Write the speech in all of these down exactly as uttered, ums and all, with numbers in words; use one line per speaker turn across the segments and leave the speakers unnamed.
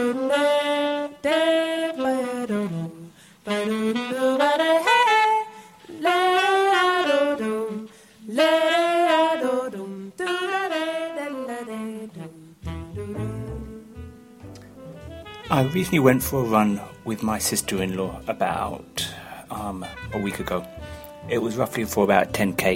I recently went for a run with my sister-in-law about um, a week ago. It was roughly for about ten k.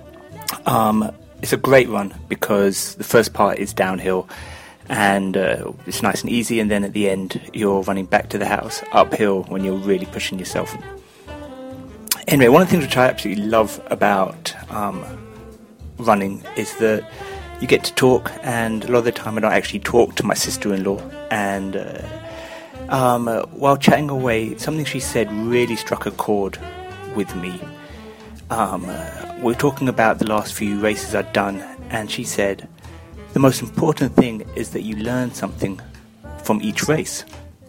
Um, it's a great run because the first part is downhill and uh, it's nice and easy, and then at the end you're running back to the house uphill when you're really pushing yourself. Anyway, one of the things which I absolutely love about um, running is that you get to talk, and a lot of the time I don't actually talk to my sister-in-law, and uh, um, uh, while chatting away, something she said really struck a chord with me. Um, uh, we were talking about the last few races I'd done, and she said, the most important thing is that you learn something from each race.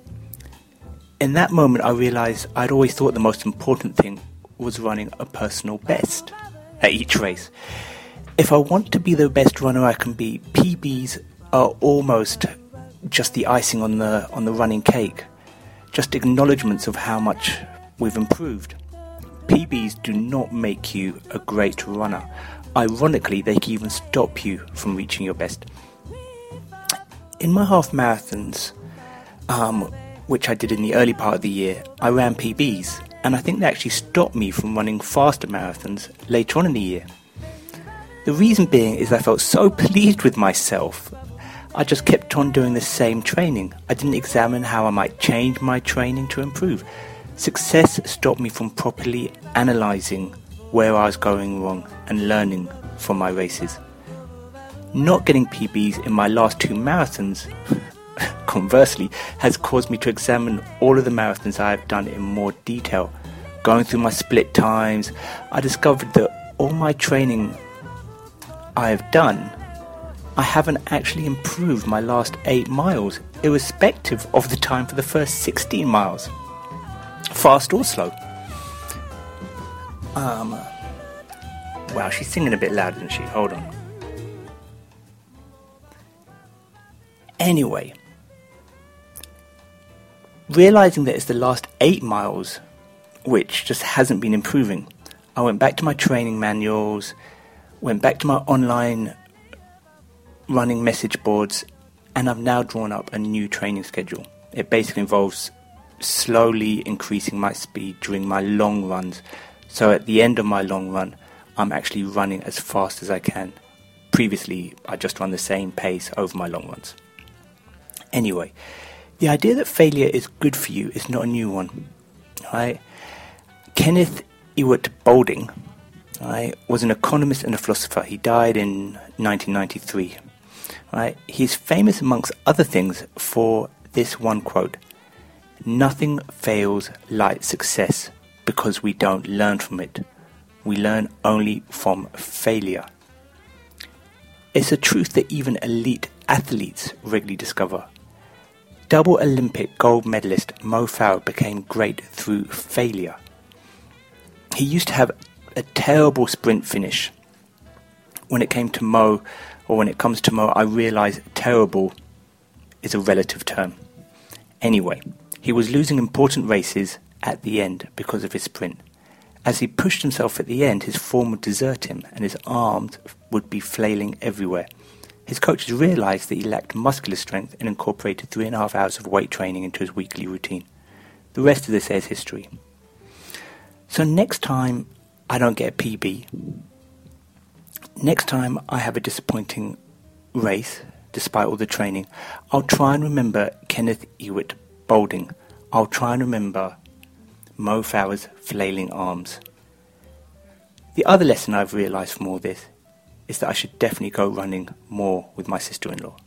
In that moment I realised I'd always thought the most important thing was running a personal best at each race. If I want to be the best runner I can be, P Bs are almost just the icing on the on the running cake, just acknowledgements of how much we've improved. P Bs do not make you a great runner. Ironically, they can even stop you from reaching your best. In my half marathons, um, which I did in the early part of the year, I ran P Bs, and I think they actually stopped me from running faster marathons later on in the year. The reason being is I felt so pleased with myself, I just kept on doing the same training. I didn't examine how I might change my training to improve. Success stopped me from properly analysing where I was going wrong and learning from my races. Not getting P Bs in my last two marathons, conversely, has caused me to examine all of the marathons I have done in more detail. Going through my split times, I discovered that all my training I have done, I haven't actually improved my last eight miles, irrespective of the time for the first sixteen miles, fast or slow. Um, wow, she's singing a bit loud, isn't she? Hold on. Anyway, realising that it's the last eight miles which just hasn't been improving, I went back to my training manuals, went back to my online running message boards, and I've now drawn up a new training schedule. It basically involves slowly increasing my speed during my long runs, so at the end of my long run I'm actually running as fast as I can. Previously I just run the same pace over my long runs. Anyway, the idea that failure is good for you is not a new one, right? Kenneth Ewart Boulding, right, was an economist and a philosopher. He died in nineteen ninety-three. Right? He's famous amongst other things for this one quote: "Nothing fails like success because we don't learn from it. We learn only from failure." It's a truth that even elite athletes regularly discover. Double Olympic gold medalist Mo Farah became great through failure. He used to have a terrible sprint finish. When it came to Mo, or when it comes to Mo, I realise terrible is a relative term. Anyway, he was losing important races at the end because of his sprint. As he pushed himself at the end, his form would desert him and his arms would be flailing everywhere. His coaches realised that he lacked muscular strength and incorporated three and a half hours of weight training into his weekly routine. The rest of this is history. So next time I don't get a P B, next time I have a disappointing race, despite all the training, I'll try and remember Kenneth Ewart Boulding. I'll try and remember Mo Farah's flailing arms. The other lesson I've realised from all this is that I should definitely go running more with my sister-in-law.